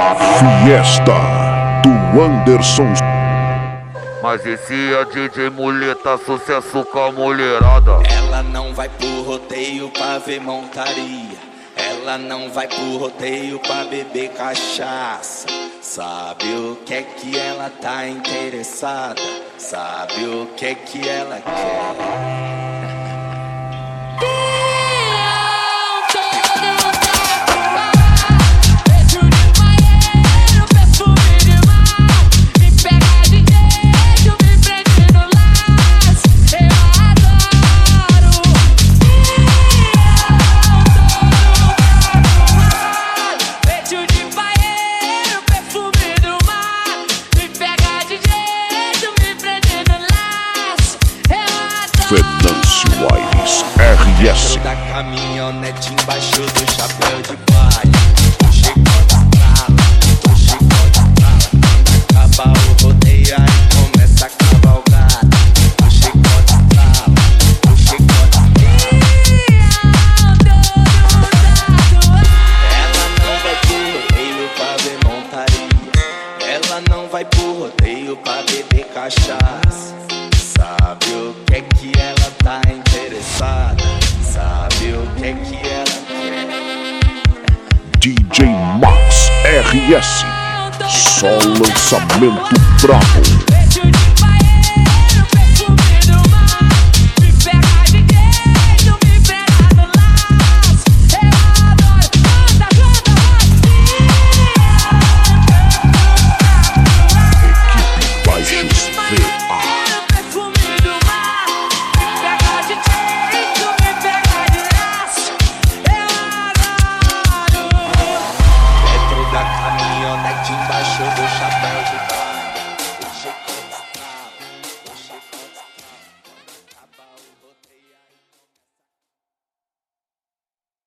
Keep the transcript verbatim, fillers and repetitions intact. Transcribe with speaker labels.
Speaker 1: Fiesta do Anderson.
Speaker 2: Mas esse é D J Muleta, sucesso com a mulherada.
Speaker 3: Ela não vai pro rodeio pra ver montaria. Ela não vai pro rodeio pra beber cachaça. Sabe o que é que ela tá interessada? Sabe o que é que ela quer?
Speaker 1: Venâncio Aires R S.
Speaker 3: Da caminhonete embaixo do chapéu de palha. O chicote estrala, o chicote estrala. Quando acaba o rodeio aí começa a cavalgada. O chicote estrala, o chicote estrala. Ela não vai pro rodeio pra ver montaria. Ela não vai pro rodeio pra beber cachaça. Sabe o que é que ela tá interessada? Sabe o que é que ela quer?
Speaker 1: D J Max R S. Só lançamento brabo.